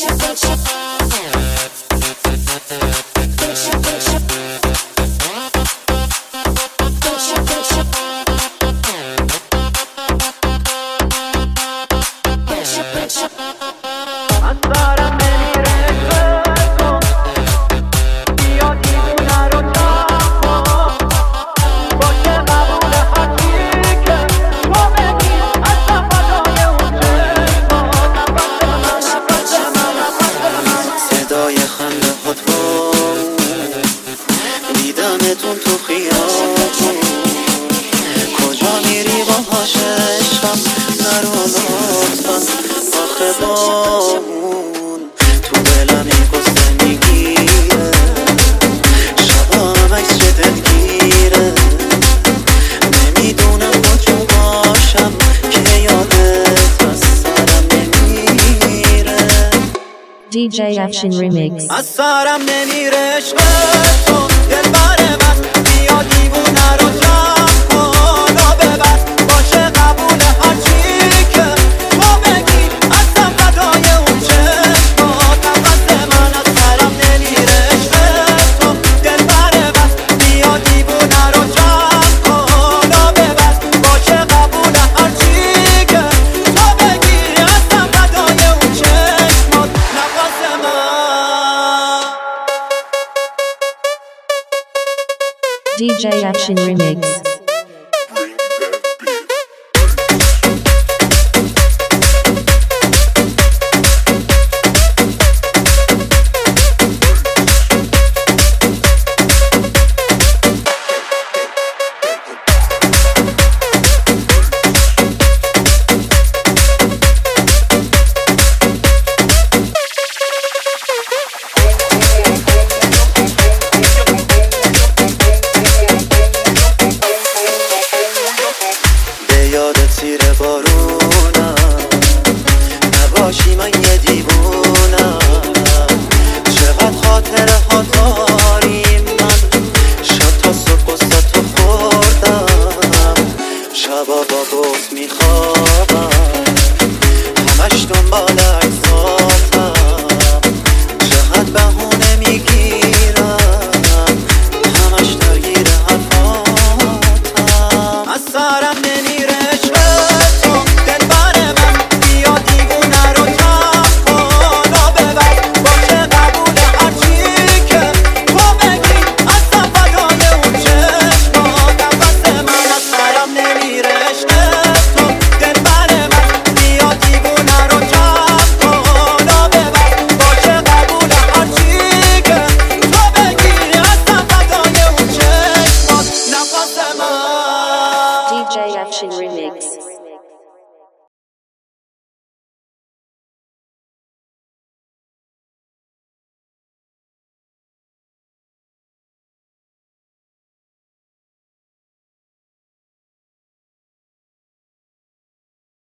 دیدمتون تو خیابون کجا میری باهاش عشقم نرو لطفا آخه بامون تو دلم این قصه میگیره شبام عکس شدت گیره نمیدونم کجا باشم که یادت از سرم نمیره DJ Afshin Remix از سرم نمیره عشق تو دلبر من بیا دیوونه رو جمع کن و ببر باشه قبول هرچی که تو بگی اصلا فدای اون چشمات نفس من از سرم نمیره عشق تو دلبر من بیا دیوونه رو جمع کن و ببر باشه قبول هرچی که تو بگی اصلا فدای اون چشمات نفس من DJ Afshin Remix